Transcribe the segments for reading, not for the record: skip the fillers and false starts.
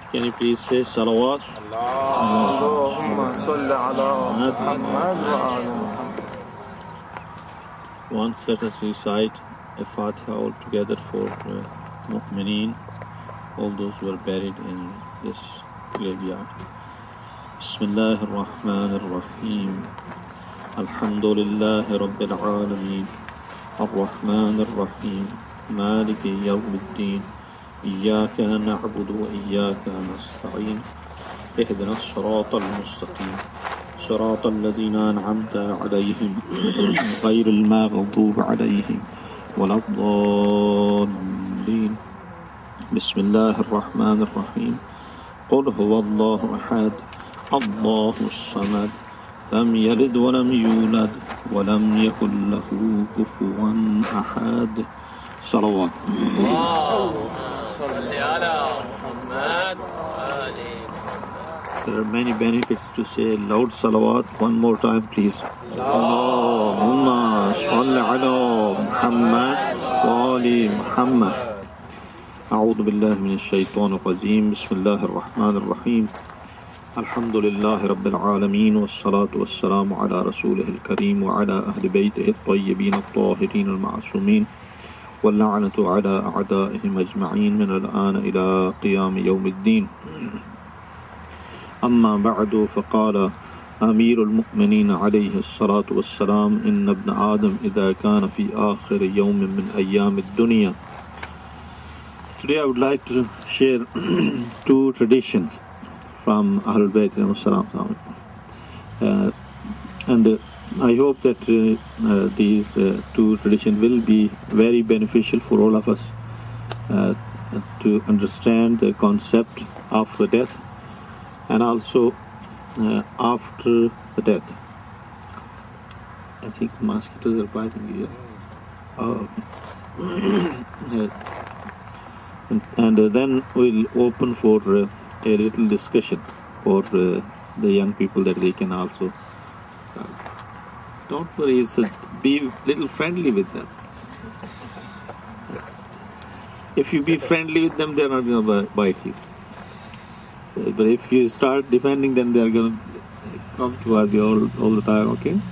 Can you please say salawat? Allahumma salli ala Muhammad wa ala Muhammad. Once let us recite a Fatiha all together for Mu'mineen, all those who are buried in this graveyard. Bismillah ar-Rahman ar-Rahim. Alhamdulillahi Rabbil Alameen. Ar-Rahman ar-Rahim. Maliki yawmiddin. إياك نعبد وإياك نستعين اهدنا الصراط المستقيم صراط الذين أنعمت عليهم غير المغضوب عليهم ولا الضالين بسم الله الرحمن الرحيم قل هو الله أحد الله الصمد لم يلد ولم يولد ولم يكن له كفوا أحد صلوات There are many benefits to say loud salawat. One more time, please. Allahumma salli ala Muhammad wa ali Muhammad. A'udhu billahi minash shaitanir rajeem. Bismillahir rahmanir rahim. Alhamdulillahi rabbil alameen. Wassalatu wassalamu ala rasulihil kareem wa ala ahli baytihi at-tayyibin at-tahirin al-ma'sumin. واللعنة على أعدائهم أجمعين من الآن إلى قيام يوم الدين أما بعد فقال أمير المؤمنين عليه الصلاة والسلام إن ابن آدم إذا كان في آخر يوم من أيام الدنيا. Today I would like to share two traditions from Ahlul Bayt and I hope that these two traditions will be very beneficial for all of us to understand the concept of the death and also after the death. I think mosquitoes are biting you. Yes. Oh, okay. And then we'll open for a little discussion for the young people that they can also. Don't worry, be a little friendly with them. If you be friendly with them, they're not going to bite you. But if you start defending them, they're going to come towards you all the time, okay?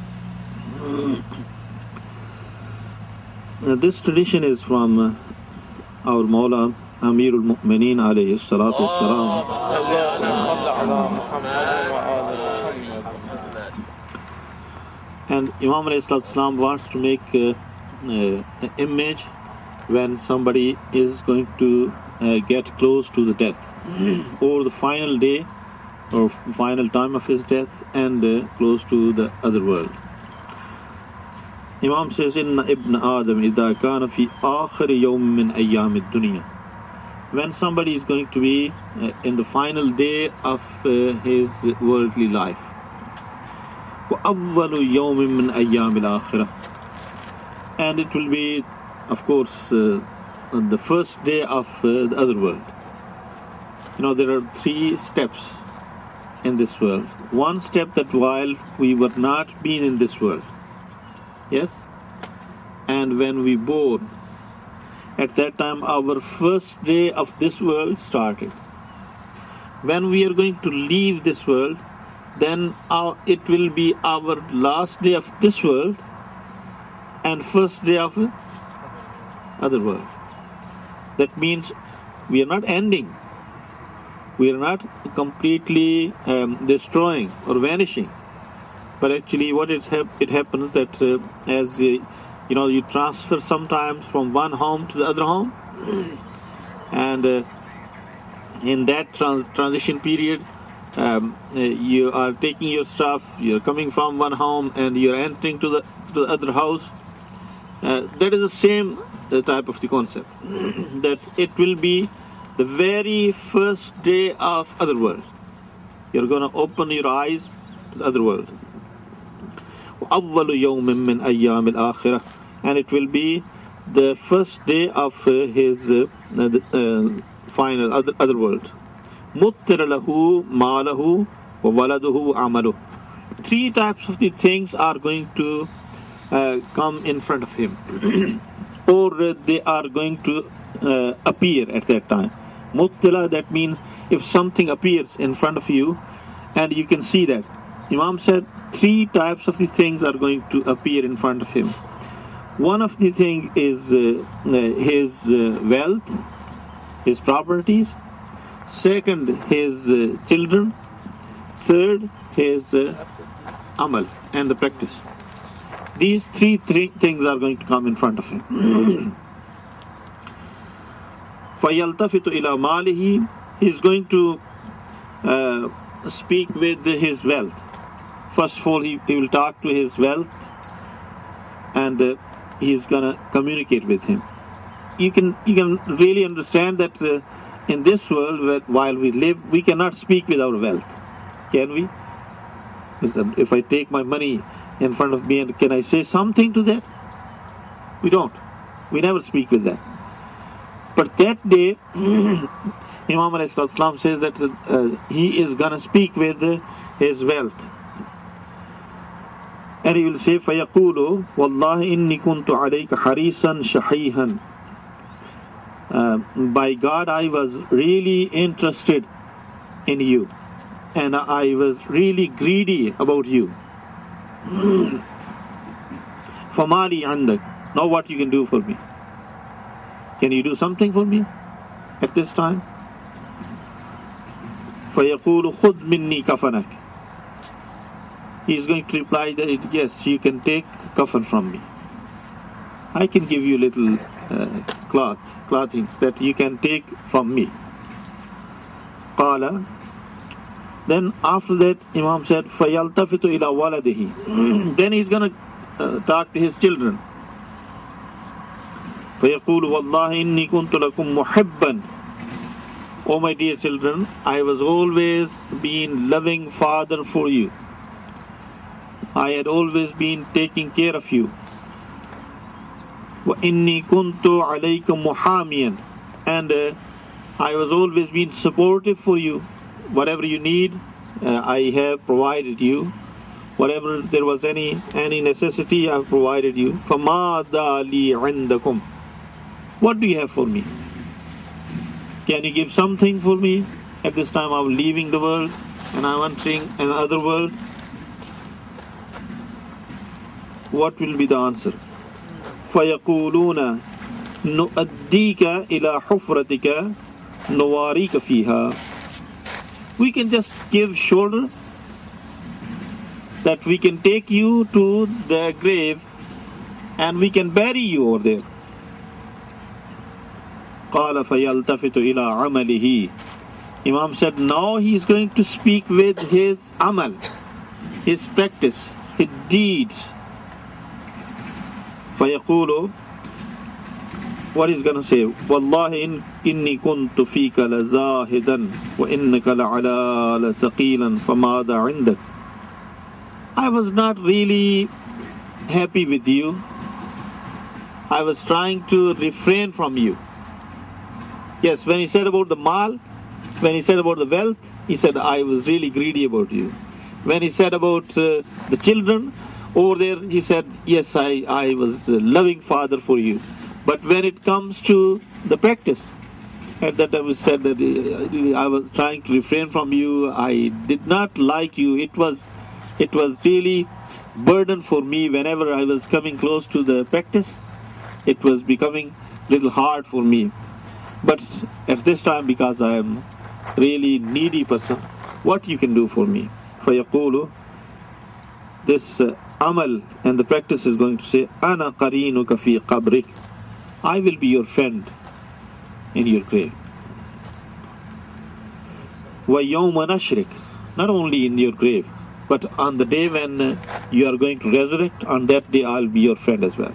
This tradition is from our Mawla, Amirul Mu'mineen alayhi salatu wassalam. And Imam ﷺ wants to make an image when somebody is going to get close to the death or the final day or final time of his death and close to the other world. Imam says, Inna ibn Adam idha kana fi akhir yawm min ayyam ad-dunya. When somebody is going to be in the final day of his worldly life. وَأَوَّلُ يَوْمٍ مِّنْ أَيَّامِ الْآخِرَةِ. And it will be, of course, the first day of the other world. You know, there are three steps in this world. One step that while we were not being in this world, yes, and when we born, at that time our first day of this world started. When we are going to leave this world, then it will be our last day of this world and first day of other world. That means we are not ending. We are not completely destroying or vanishing. But actually what it happens that as you transfer sometimes from one home to the other home, and in that transition period, you are taking your stuff, you're coming from one home and you're entering to the other house. That is the same type of the concept. That it will be the very first day of other world. You're going to open your eyes to the other world. أَوَّلُ يَوْمٍ مِّنْ أَيَّامِ الْآخِرَةِ. And it will be the first day of his final other world. مُطِّرَ لَهُ مَالَهُ وَوَلَدُهُ وَعَمَلُهُ. Three types of the things are going to come in front of him or they are going to appear at that time. Muttila, that means if something appears in front of you and you can see that. Imam said 3 types of the things are going to appear in front of him. One of the things is his wealth, his properties. Second, his children. Third, his amal and the practice. These three things are going to come in front of him. فَيَلْتَفِتُ إِلَى مَالِهِ. He's going to speak with his wealth. First of all, he will talk to his wealth, and he's gonna communicate with him. You can really understand that in this world, while we live, we cannot speak with our wealth, can we? If I take my money in front of me, and can I say something to that? We don't. We never speak with that. But that day, Imam ﷺ says that he is gonna speak with his wealth. And he will say, فَيَقُولُ وَاللَّهِ إِنِّي كُنْتُ عَلَيْكَ حَرِيصًا شَحِيحًا. By God, I was really interested in you, and I was really greedy about you. فَمَالِي عَنْدَكَ. Now what you can do for me? Can you do something for me at this time? فَيَقُولُ خُذْ مِنِّي كَفَنَكَ. He is going to reply that yes, you can take kafan from me. I can give you little clothing that you can take from me. Qala. Then after that, Imam said, فَيَلْتَفِتُ إِلَى وَلَدِهِ. Then he's going to talk to his children. فَيَقُولُ وَاللَّهِ إِنِّي كُنْتُ لَكُمْ مُحِبًّا. Oh my dear children, I was always been loving father for you. I had always been taking care of you. وَإِنِّي كُنْتُ عَلَيْكَ مُحَامِيًا. And I was always been supportive for you. Whatever you need, I have provided you. Whatever there was any necessity, I have provided you. فَمَاذَا لِي عِنْدَكُمْ. What do you have for me? Can you give something for me? At this time I'm leaving the world and I'm entering another world. What will be the answer? فَيَقُولُونَ نُؤَدِّيكَ إِلَى حُفْرَتِكَ نُوَارِيكَ فِيهَا. We can just give shoulder, that we can take you to the grave and we can bury you over there. قَالَ فَيَلْتَفِتُ إِلَى عَمَلِهِ. Imam said, now he is going to speak with his amal, his practice, his deeds. فَيَقُولُ. What he's going to say? وَاللَّهِ إِنِّي كُنْتُ فِيكَ لَزَاهِدًا وَإِنَّكَ لَعَلَى لَتَقِيلًا فَمَاذَا عِنْدَكَ. I was not really happy with you. I was trying to refrain from you. Yes, when he said about the mal, when he said about the wealth, he said, I was really greedy about you. When he said about the children, over there he said, yes, I was a loving father for you. But when it comes to the practice, at that time he said that I was trying to refrain from you, I did not like you. It was really burden for me whenever I was coming close to the practice. It was becoming a little hard for me. But at this time, because I am really needy person, what you can do for me? فَيَقُولُ. This amal and the practice is going to say, أَنَا قَرِينُكَ فِي قَبْرِكَ. I will be your friend in your grave. وَيَوْمَ نَشْرِكَ. Not only in your grave, but on the day when you are going to resurrect, on that day I will be your friend as well.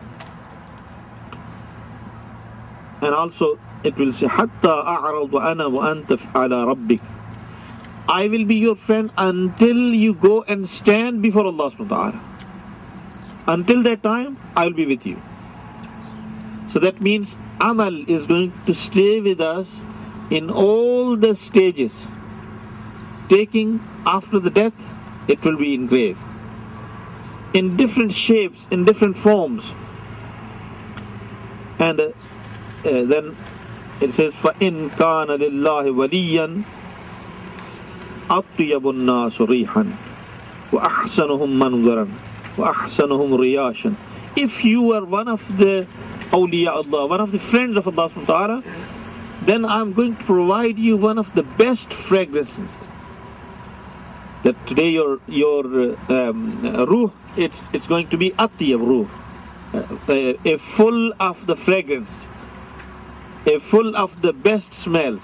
And also it will say, حَتَّى أَعْرَضُ أَنَا وَأَنْتَ عَلَى رَبِّكَ. I will be your friend until you go and stand before Allah subhanahu wa ta'ala. Until that time, I will be with you. So that means amal is going to stay with us in all the stages. Taking after the death, it will be in grave. In different shapes, in different forms. And then It says, فَإِن كَانَ لِلَّهِ وَلِيًّا أَطْيَبُ النَّاسُ رِيحًا وَأَحْسَنُهُمْ مَنْظَرًا وَأَحْسَنُهُمْ رِيَاشًا. If you are one of the awliya Allah, one of the friends of Allah subhanahu wa ta'ala, then I'm going to provide you one of the best fragrances. That today your ruh, it's going to be atiyab ruh, a full of the fragrance, a full of the best smells.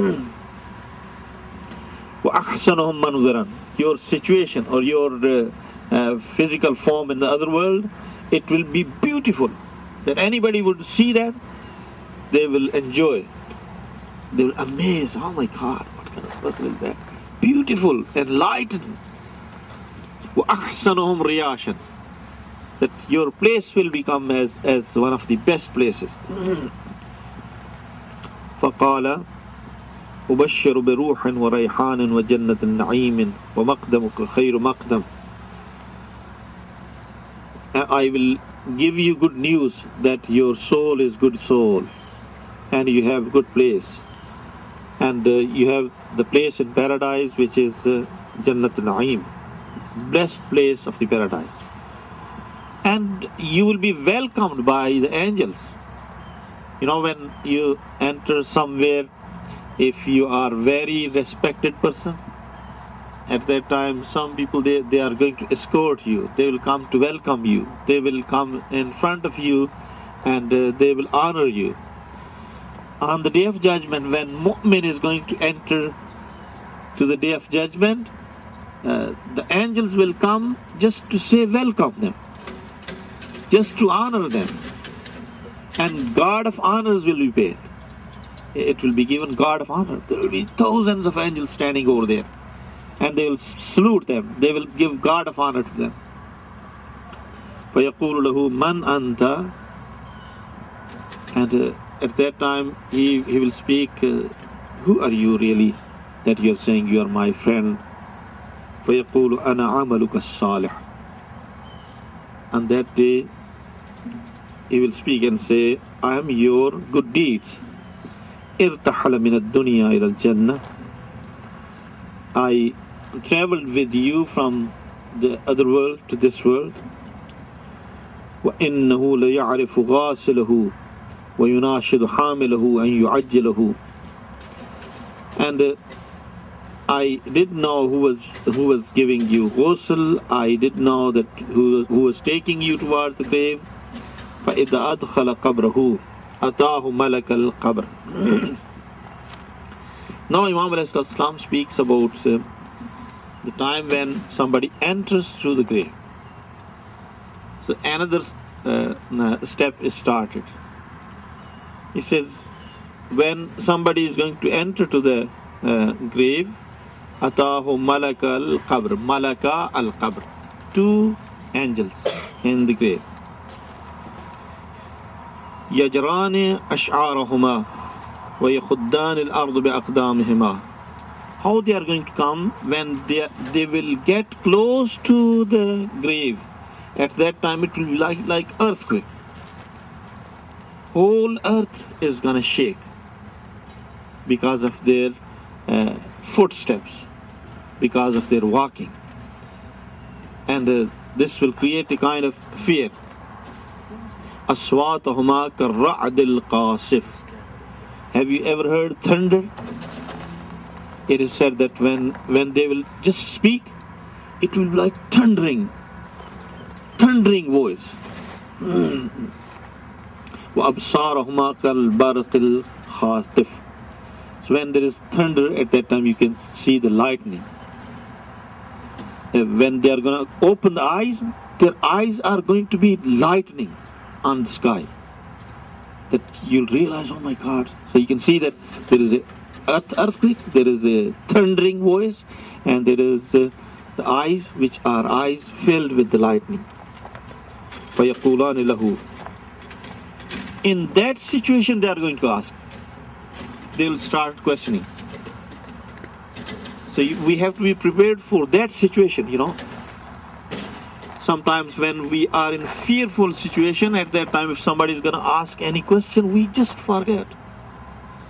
وَأَحْسَنُهُمْ مَنْظَرًا. Your situation or your physical form in the other world, it will be beautiful. That anybody would see that, they will enjoy. They will amaze. Oh my God, what kind of person is that? Beautiful, enlightened. وَأَحْسَنُهُمْ رِيَاشًا. That your place will become as one of the best places. فَقَالَ أُبَشِّرُ بِرُوحٍ وَرَيْحَانٍ وَجَنَّةٍ نَعِيمٍ وَمَقْدَمُكَ خَيْرُ مَقْدَمٍ. I will give you good news that your soul is good soul and you have good place, and you have the place in paradise which is Jannat Naeem, blessed place of the paradise, and you will be welcomed by the angels. You know, when you enter somewhere, if you are very respected person, at that time some people they are going to escort you, they will come to welcome you, they will come in front of you and they will honor you. On the day of judgment, when mu'min is going to enter to the day of judgment, the angels will come just to say welcome them, just to honor them, and guard of honors will be paid. It will be given guard of honor. There will be thousands of angels standing over there, and they will salute them, they will give guard of honor to them. فَيَقُولُ لَهُ مَنْ أَنْتَ. And at that time he will speak, who are you really that you are saying you are my friend? فَيَقُولُ أَنَا عَمَلُكَ الصَّالِحِ. On that day he will speak and say, I am your good deeds. ارتحل من الدنيا إلى الجنة. I traveled with you from the other world to this world. وإنه ليعرف غاسله ويناشد حامله أن يعجله. And I did know who was giving you ghusl. I did know that who was taking you towards the grave. فإذا أدخل قبره أتاه ملك القبر. Now Imam alayhi salam speaks about the time when somebody enters through the grave. So another step is started. He says, when somebody is going to enter to the grave, Atahu Malaka al-Qabr, Malaka al-Qabr, two angels in the grave. يجران أشعارهما ويخدان الأرض بأقدامهما. How they are going to come? When they will get close to the grave, at that time it will be like earthquake. Whole earth is gonna shake because of their footsteps, because of their walking, and this will create a kind of fear. أصواتهما كالرعد القاصف. Have you ever heard thunder? It is said that when they will just speak, it will be like thundering voice. وأبصارهما كالبرق الخاطف. So when there is thunder, at that time you can see the lightning. When they are going to open the eyes, their eyes are going to be lightning on the sky. That you'll realize, oh my God. So you can see that there is a earthquake, there is a thundering voice, and there is the eyes which are eyes filled with the lightning. فَيَقُولَانِ لَهُ. In that situation they are going to ask. They will start questioning. So we have to be prepared for that situation, you know. Sometimes when we are in fearful situation, at that time if somebody is going to ask any question, we just forget.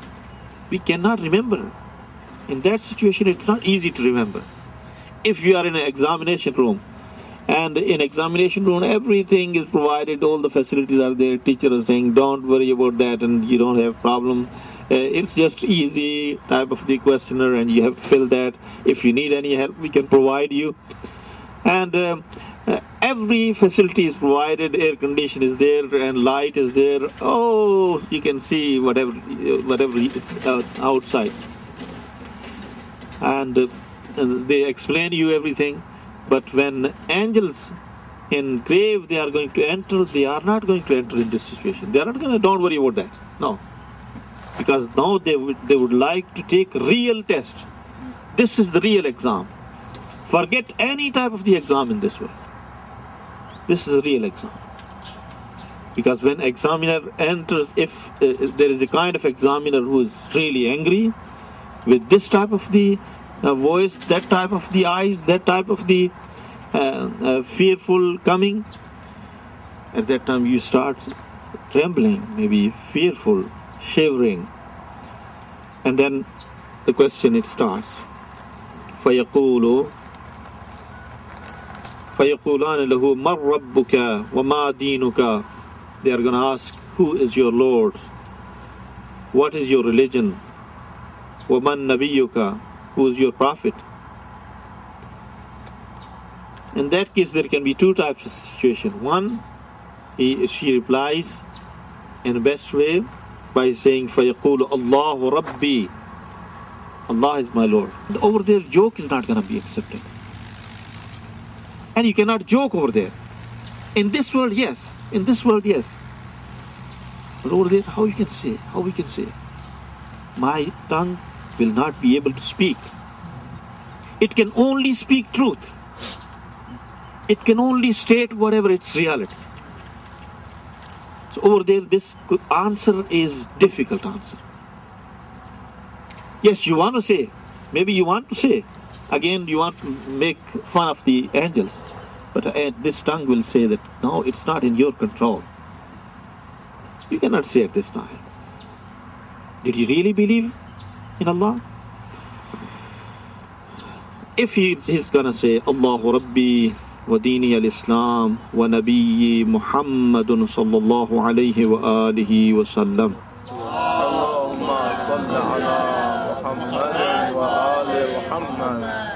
we cannot remember. In that situation, it's not easy to remember. If you are in an examination room, and in examination room, everything is provided, all the facilities are there, teacher is saying, don't worry about that, and you don't have problem. It's just easy type of the questionnaire, and you have to fill that. If you need any help, we can provide you. And every facility is provided, air condition is there, and light is there. Oh, you can see whatever it's outside. And they explain you everything. But when angels in grave they are going to enter, they are not going to enter in this situation. They are not going to, don't worry about that. No. Because now they would like to take real test. This is the real exam. Forget any type of the exam in this world. This is a real exam. Because when examiner enters, if there is a kind of examiner who is really angry, with this type of the voice, that type of the eyes, that type of the fearful coming, at that time you start trembling, maybe fearful, shivering. And then the question, it starts. فَيَقُولَانَ لَهُ مَنْ رَبُّكَ وَمَا دِينُكَ. They are going to ask, who is your Lord? What is your religion? وَمَنْ نَبِيُّكَ. Who is your prophet? In that case, there can be two types of situation. One, she replies in the best way by saying, فَيَقُولُ اللَّهُ رَبِّي. Allah is my Lord. And over there, joke is not going to be accepted. And you cannot joke over there. In this world, yes. In this world, yes. But over there, how we can say? My tongue will not be able to speak. It can only speak truth. It can only state whatever its reality. So over there, this answer is difficult answer. Yes, you want to say. Maybe you want to say. Again, you want to make fun of the angels. But this tongue will say that, no, it's not in your control. You cannot say at this time. Did you really believe in Allah? If he's gonna say, Allahu Rabbi wa dini al-Islam wa nabiyyi Muhammadun sallallahu alayhi wa alihi wa sallam. Allahumma salli ala Muhammadin wa ali Muhammad.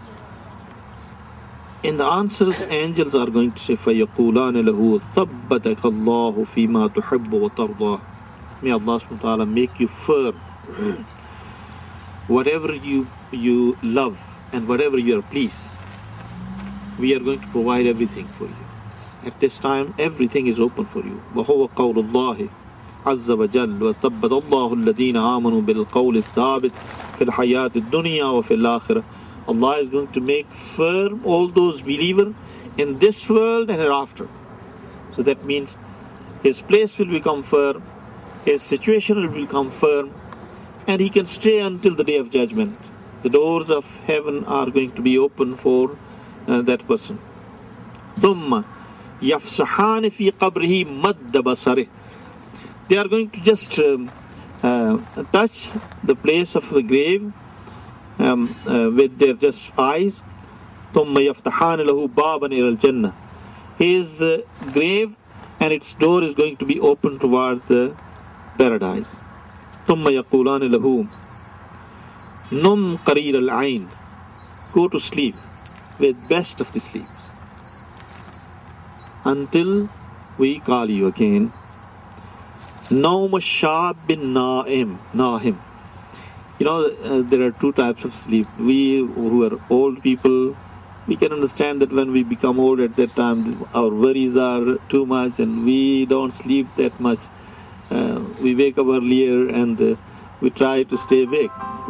In the answers, angels are going to say, فَيَقُولَانَ لَهُ ثَبَّتَكَ اللَّهُ فِي مَا تُحِبُّ وَتَرْضَى. May Allah subhanahu wa ta'ala make you firm. Whatever you love and whatever you are pleased, we are going to provide everything for you. At this time, everything is open for you. وَهُوَ قَوْلُ اللَّهِ عَزَّ وَجَلَّ وَثَبَّتَ اللَّهُ الَّذِينَ آمَنُوا بِالْقَوْلِ الثَّابِتِ فِي الْحَيَاةِ الدُّنْيَا وَفِي الْآخِرَةِ. Allah is going to make firm all those believers in this world and hereafter. So that means his place will become firm, his situation will become firm, and he can stay until the day of judgment. The doors of heaven are going to be open for that person. ثُمَّ يَفْسَحَانِ فِي قَبْرِهِ مَدَّ بَصَرِهِ. They are going to just touch the place of the grave with their just eyes. ثُمَّ يَفْتَحَانِ لَهُ بَابًا إِلَى الْجَنَّةِ. His grave and its door is going to be open towards the paradise. ثُمَّ يَقُولَانِ لَهُ نُمْ قَرِيرَ الْعَيْنِ. Go to sleep with best of the sleeps until we call you again. نَوْمَ الشَّابٍ نَاهِمٍ. You know, there are two types of sleep. We who are old people, we can understand that when we become old at that time, our worries are too much and we don't sleep that much. We wake up earlier and we try to stay awake.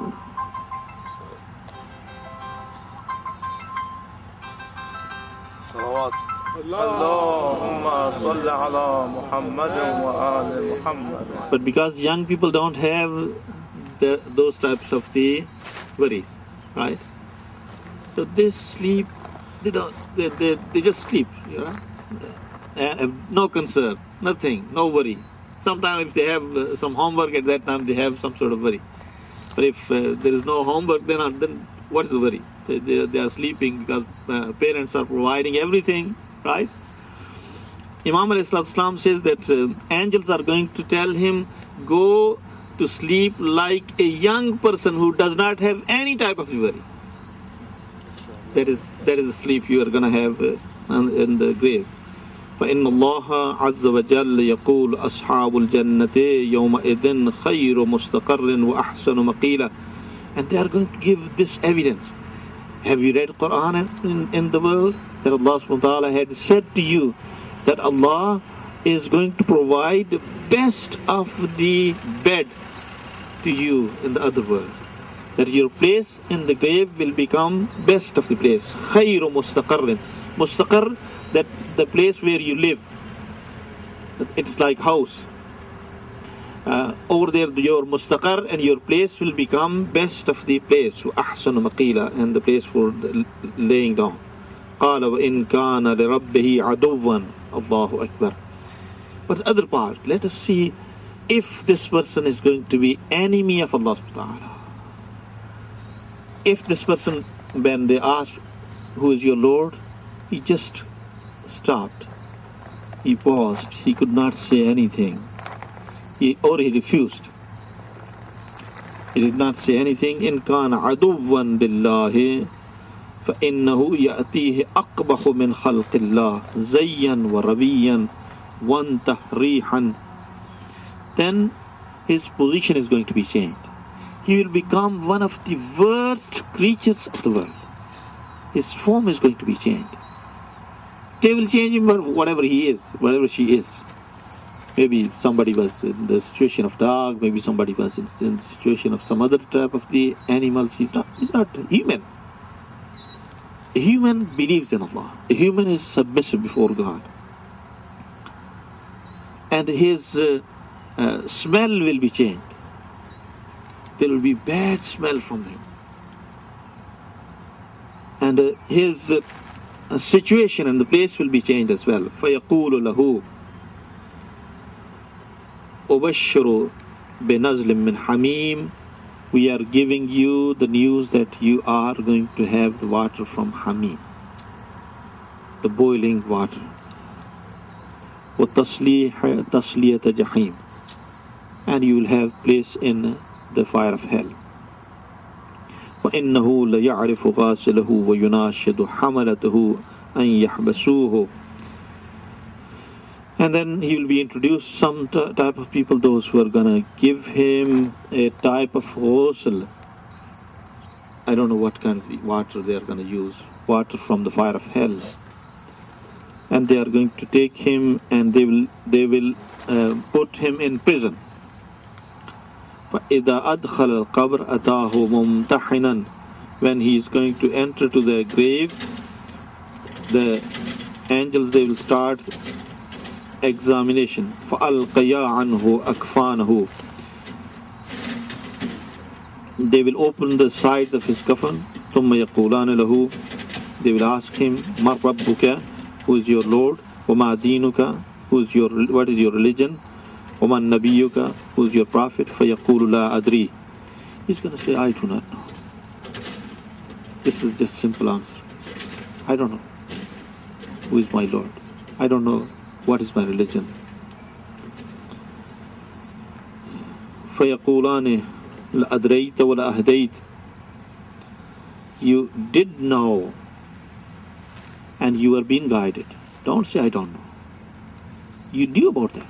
Allahumma salli ala Muhammadin wa ali Muhammad. But because young people don't have those types of the worries, right? So they sleep, they just sleep, you know? No concern, nothing, no worry. Sometimes if they have some homework at that time, they have some sort of worry. But if there is no homework, then what is the worry? So they are sleeping because parents are providing everything, right? Imam al-Islam says that angels are going to tell him, go to sleep like a young person who does not have any type of worry. That is the sleep you are going to have in the grave. فإن الله عز وجل يقول أصحاب الجنة يومئذ خير مستقر وأحسن مقيلا. And they are going to give this evidence. Have you read Quran in the world? That Allah subhanahu wa ta'ala had said to you that Allah is going to provide the best of the bed to you in the other world. That your place in the grave will become best of the place. خير مستقر. Mustaqar, that the place where you live. It's like house. Over there your mustaqar and your place will become best of the place. أحسن مقيلا, and the place for the laying down. قال وإن كان لربه عدوا. Allahu Akbar. But the other part, let us see if this person is going to be enemy of Allah subhanahu wa ta'ala. If this person, when they asked, who is your Lord? He just stopped. He paused. He could not say anything. He refused. He did not say anything. إن كان عدوا بالله فإنه يأتيه أقبح من خلق الله زيا وربيا وانتحريحا. Then his position is going to be changed. He will become one of the worst creatures of the world. His form is going to be changed. They will change him for whatever he is, whatever she is. Maybe somebody was in the situation of dog, maybe somebody was in the situation of some other type of the animals. He's not human. A human believes in Allah. A human is submissive before God. And his smell will be changed. There will be bad smell from him. And his situation and the place will be changed as well. فَيَقُولُ لَهُ أُبَشِّرُ بِنَزْلٍ مِّنْ حَمِيمٍ. We are giving you the news that you are going to have the water from Hamim, the boiling water. وَتَصْلِيَةَ جَحِيمٍ. And you will have place in the fire of hell. وَإِنَّهُ لَيَعْرِفُ غَاسِلَهُ وَيُنَاشِدُ حَمَلَتَهُ أَن يَحْبَسُوهُ. And then he will be introduced some type of people, those who are going to give him a type of ghusl. I don't know what kind of water they are going to use. Water from the fire of hell. And they are going to take him and they will put him in prison. فَإِذَا أَدْخَلَ الْقَبْرَ أَتَاهُ مُمْتَحِنًا. When he is going to enter to the grave, the angels, they will start examination. فَأَلْقَيَا عَنْهُ أَكْفَانَهُ. They will open the sides of his coffin. ثُمَّ يَقُولَانِ لَهُ. They will ask him, مَا رَبُّكَ? Who is your Lord? وَمَا دِينُكَ? What is your religion? وَمَا نَبِيُّكَ? Who is your prophet? فَيَقُولُ لَا أَدْرِي. He's going to say, I do not know. This is just simple answer. I don't know. Who is my Lord? I don't know. What is my religion? فَيَقُولَانِ لَأَدْرَيْتَ وَلَا أَهْدَيْتَ. You did know and you are being guided. Don't say I don't know. You knew about that.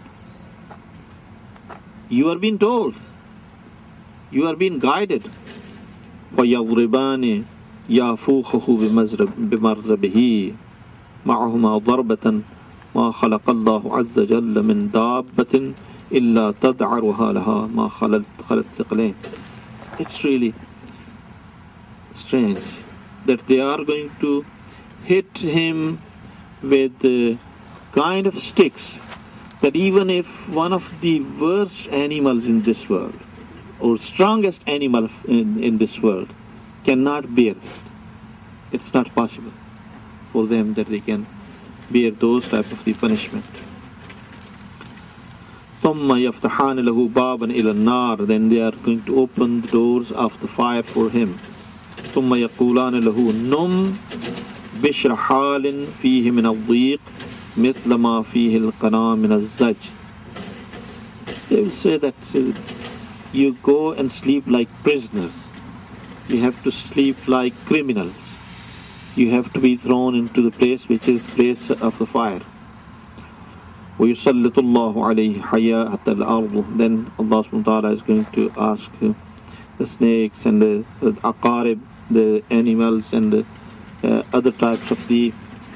You are being told. You are being guided. وَيَضْرِبَانِ يَافُوخَهُ بِمَرْزَبِهِ مَعَهُمَا ضَرْبَةً مَا خَلَقَ اللَّهُ عَزَّ جَلَّ مِنْ دَابَّةٍ إِلَّا تَدْعَرُهَا لَهَا مَا خَلَتْ ثِقْلَيْنِ. It's really strange that they are going to hit him with kind of sticks, that even if one of the worst animals in this world or strongest animal in this world cannot bear that, it's not possible for them that they can bear those type of the punishment. ثم يفتحان له بابا إلى النار, then they are going to open the doors of the fire for him. ثم يقولان له نم بشر حال فيه من الضيق مثل ما فيه القنا من الزج. They will say that you go and sleep like prisoners. You have to sleep like criminals. You have to be thrown into the place which is place of the fire. وَيُسَلِّطُ اللَّهُ عَلَيْهِ حَيَاءَةَ الْأَرْضِ. Then Allah subhanahu wa ta'ala is going to ask the snakes and the aqarib, the animals and the other types of the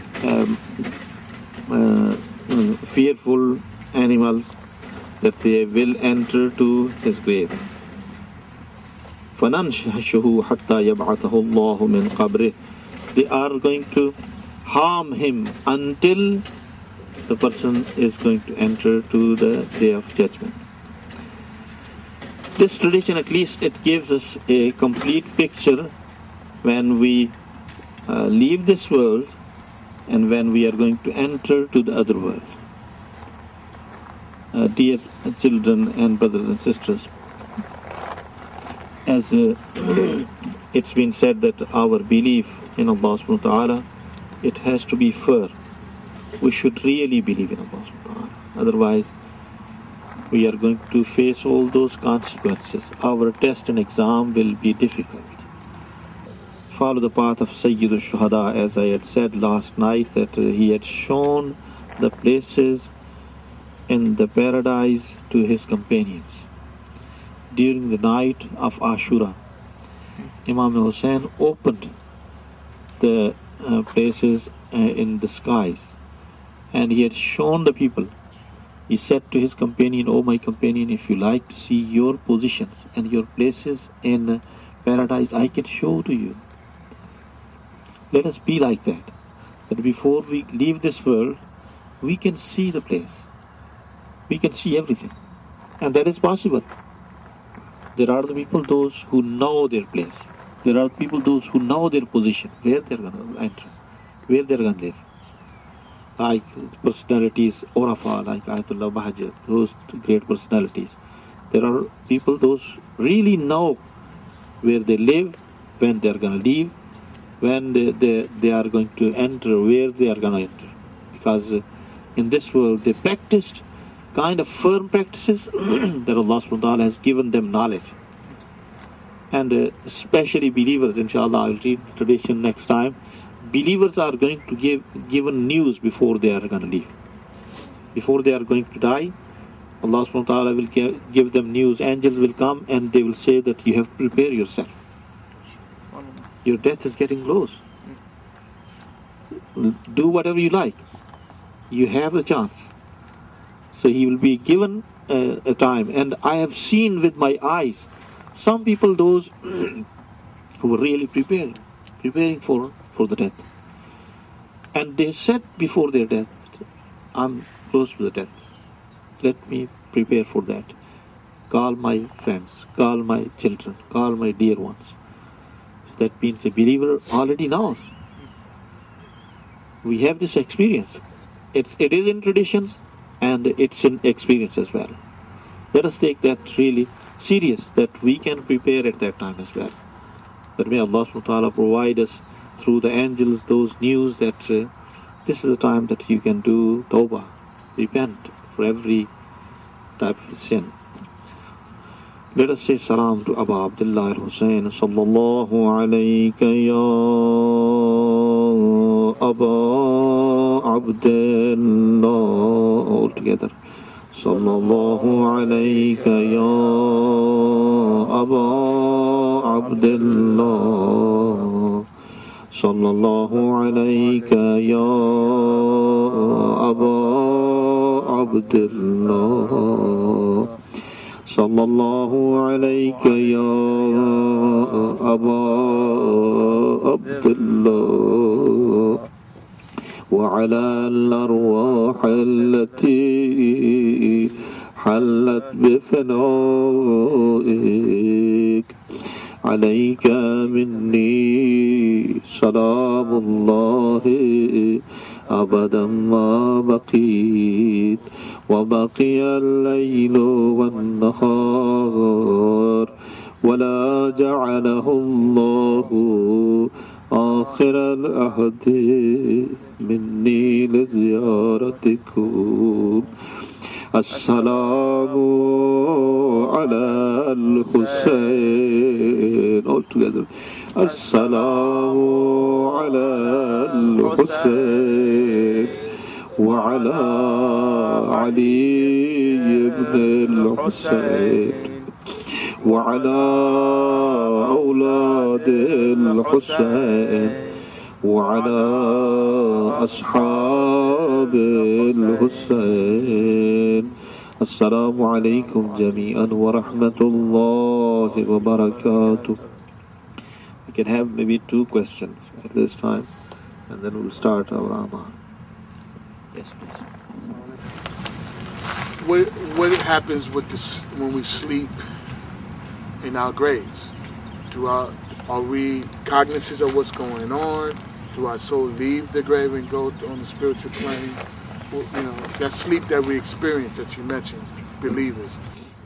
fearful animals, that they will enter to his grave. فَنَنْشَهُ حَتَّى يَبْعَثَهُ اللَّهُ مِنْ قَبْرِهِ. They are going to harm him until the person is going to enter to the day of judgment. This tradition, at least, it gives us a complete picture when we leave this world and when we are going to enter to the other world. Dear children and brothers and sisters, as it's been said that our belief in Allah subhanahu wa ta'ala, it has to be firm. We should really believe in Allah subhanahu wa ta'ala. Otherwise, we are going to face all those consequences. Our test and exam will be difficult. Follow the path of Sayyid al-Shuhada, as I had said last night, that he had shown the places in the paradise to his companions. During the night of Ashura, Imam Hussain opened the places in the skies, and he had shown the people. He said to his companion, "O my companion, if you like to see your positions and your places in paradise, I can show to you. Let us be like that, that before we leave this world, we can see the place. We can see everything." And that is possible. There are the people, those who know their place. There are people, those who know their position, where they are going to enter, where they are going to live. Like personalities, Orafa, like Ayatollah Bahajat, those great personalities. There are people, those really know where they live, when they are going to leave, when they are going to enter, where they are going to enter. Because in this world they practiced kind of firm practices that Allah subhanahu wa ta'ala has given them knowledge. And especially believers, inshallah, I will read the tradition next time. Believers are going to given news before they are going to leave. Before they are going to die, Allah subhanahu wa ta'ala will give them news. Angels will come and they will say that you have to prepare yourself. Your death is getting close. Do whatever you like. You have the chance. So he will be given a time. And I have seen with my eyes some people, those who were really preparing for the death. And they said before their death, "I'm close to the death. Let me prepare for that. Call my friends, call my children, call my dear ones." So that means a believer already knows. We have this experience. It is in traditions and it's in experience as well. Let us take that really serious, that we can prepare at that time as well. But may Allah subhanahu wa ta'ala provide us through the angels those news that this is the time that you can do tawbah, repent for every type of sin. Let us say salam to Abu Abdullah al-Hussein, sallallahu alayka ya Abu Abdullah, all together. Sallallahu alayka ya Abu Abdullah, sallallahu alayka ya Abu Abdullah, sallallahu alayka ya Abu Abdullah. وعلى الأرواح التي حلت بفنائك عليك مني سلام الله أبدا ما بقيت وبقي الليل والنهار ولا جعله الله آخر العهد مني لزيارتكم السلام على الحسين all together السلام على الحسين وعلى علي بن الحسين وعلى أولاد الحسين وعلى أصحاب الحسين السلام عليكم جميعا ورحمة الله وبركاته. We can have maybe 2 questions at this time and then we'll start our Amal. Yes, please. What happens with this when we sleep in our graves? Are we cognizant of what's going on? Do our soul leave the grave and go on the spiritual plane? Well, that sleep that we experience that you mentioned, believers.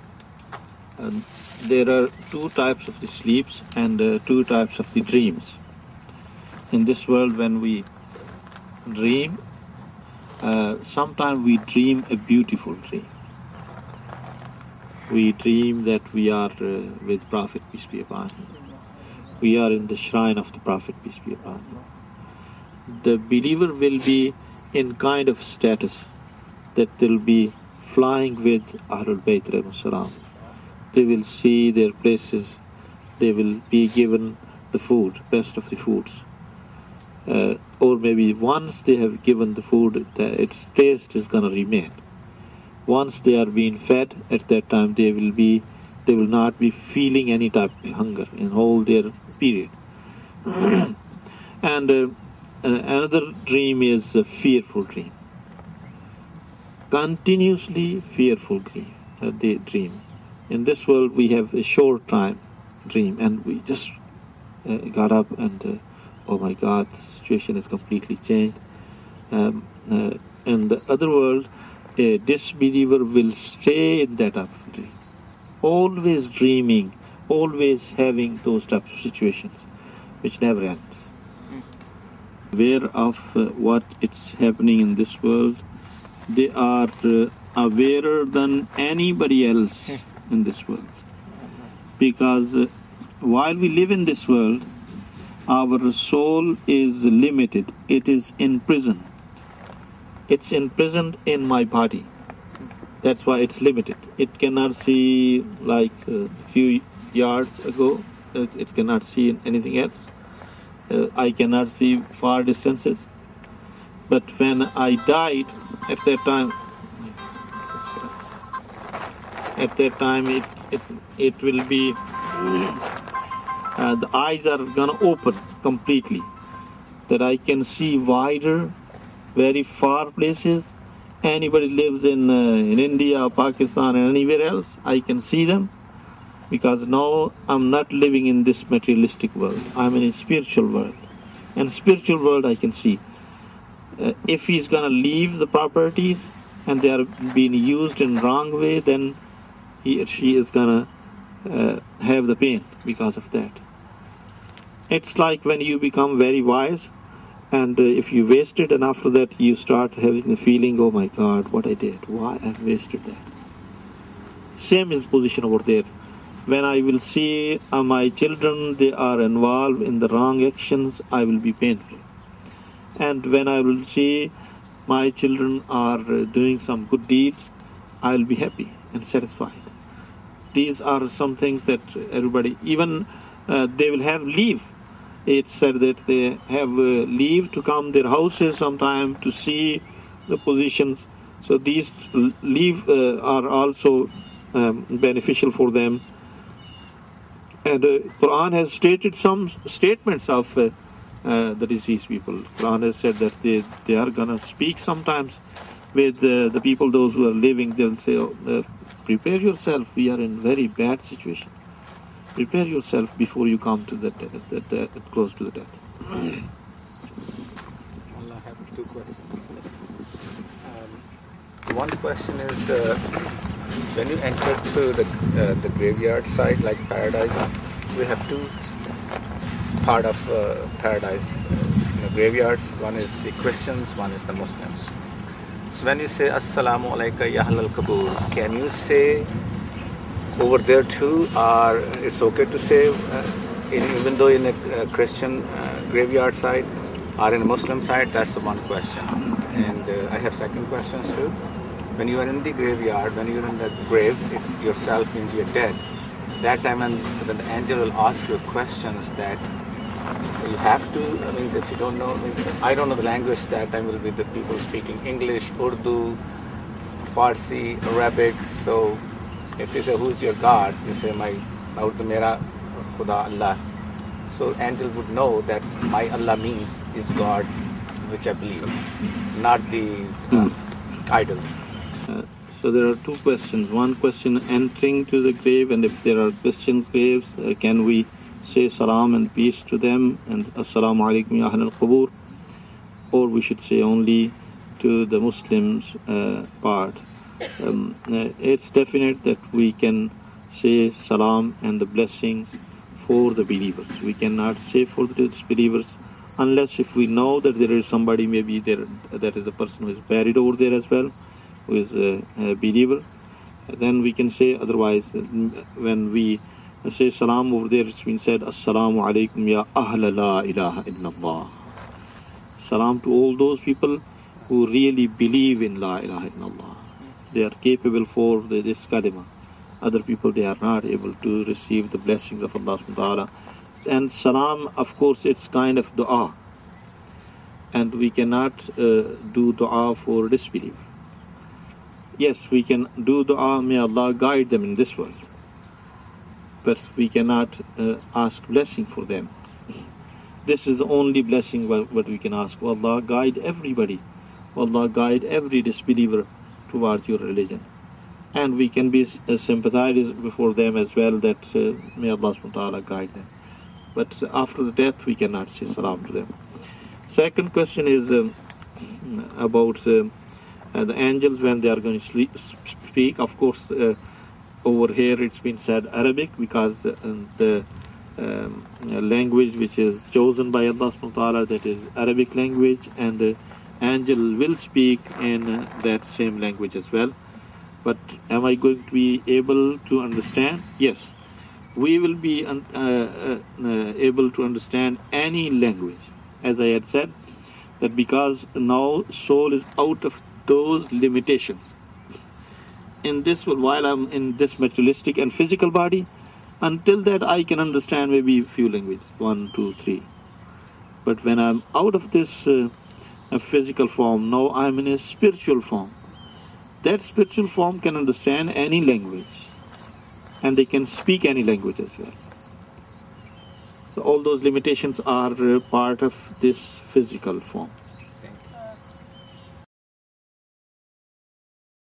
There are 2 types of the sleeps and 2 types of the dreams. In this world, when we dream, sometimes we dream a beautiful dream. We dream that we are with Prophet, peace be upon him. We are in the shrine of the Prophet, peace be upon him. The believer will be in kind of status that they'll be flying with Ahlul Bayt alayhi salam. They will see their places, they will be given the food, best of the foods. Or maybe once they have given the food, its taste is going to remain. Once they are being fed, at that time they will not be feeling any type of hunger in whole their period. And another dream is a fearful dream. Continuously fearful dream. In this world we have a short time dream and we just got up and oh my God, the situation is completely changed. In the other world, a disbeliever will stay in that type of dream. Always dreaming, always having those types of situations which never ends. Aware of what is happening in this world, they are awarer than anybody else in this world. Because while we live in this world, our soul is limited. It is imprisoned. It's imprisoned in my body. That's why it's limited. It cannot see like a few yards ago. It cannot see anything else. I cannot see far distances. But when I died, at that time it will be the eyes are gonna open completely, that I can see wider, very far places. Anybody lives in India, Pakistan, and anywhere else, I can see them, because now I'm not living in this materialistic world. I'm in a spiritual world, and spiritual world I can see. If he's gonna leave the properties and they are being used in wrong way, then he or she is gonna have the pain because of that. It's like when you become very wise, and if you waste it, and after that you start having the feeling, oh my God, what I did, why I wasted that. Same is position over there. When I will see my children, they are involved in the wrong actions, I will be painful. And when I will see my children are doing some good deeds, I will be happy and satisfied. These are some things that everybody, even they will have leave. It's said that they have leave to come their houses sometime to see the positions. So these leave are also beneficial for them. And Quran has stated some statements of the deceased people. Quran has said that they are going to speak sometimes with the people, those who are living. They'll say, prepare yourself, we are in very bad situation. Prepare yourself before you come to close to the death. Allah have 2 questions. one question is, when you enter to the graveyard site, like paradise, we have two part of paradise, graveyards. One is the Christians, one is the Muslims. So when you say Assalamu alayka ya ahlal qabur, can you say over there too, or it's okay to say even though in a Christian graveyard site or in a Muslim site? That's the one question. And I have second questions too. When you are in the graveyard, when you're in the grave, it's yourself means you're dead. That time when the angel will ask you questions that you have to, if you don't know, I don't know the language, that time will be the people speaking English, Urdu, Farsi, Arabic. So if you say, who's your God? You say, mera Khuda Allah. So angel would know that my Allah means is God, which I believe, not the idols. So there are two questions. One question, entering to the grave, and if there are Christian graves, can we say salam and peace to them and assalamu alaikum ya ahlal qubur, or we should say only to the Muslims part? It's definite that we can say salam and the blessings for the believers. We cannot say for the disbelievers unless if we know that there is somebody, maybe there is a person who is buried over there as well, who is a believer, then we can say. Otherwise, when we say salam over there, it's been said, Assalamu alaikum ya ahla la ilaha illallah. Salam to all those people who really believe in la ilaha illallah. They are capable for this kalima. Other people, they are not able to receive the blessings of Allah subhanahu wa ta'ala. And salam, of course, it's kind of dua. And we cannot do dua for disbelief. Yes, we can do dua, may Allah guide them in this world. But we cannot ask blessing for them. This is the only blessing what we can ask. Allah guide everybody. Allah guide every disbeliever towards your religion. And we can be sympathized before them as well, that may Allah subhanahu wa ta'ala guide them. But after the death, we cannot say salam to them. Second question is about the angels when they are going to speak. Of course, over here it's been said Arabic, because the language which is chosen by Allah subhanahu wa ta'ala, that is Arabic language, and the angel will speak in that same language as well. But am I going to be able to understand? Yes, we will be able to understand any language. As I had said, that because now soul is out of those limitations. In this, while I'm in this materialistic and physical body, until that I can understand maybe a few languages, 1, 2, 3. But when I'm out of this physical form, now I'm in a spiritual form. That spiritual form can understand any language, and they can speak any language as well. So all those limitations are part of this physical form.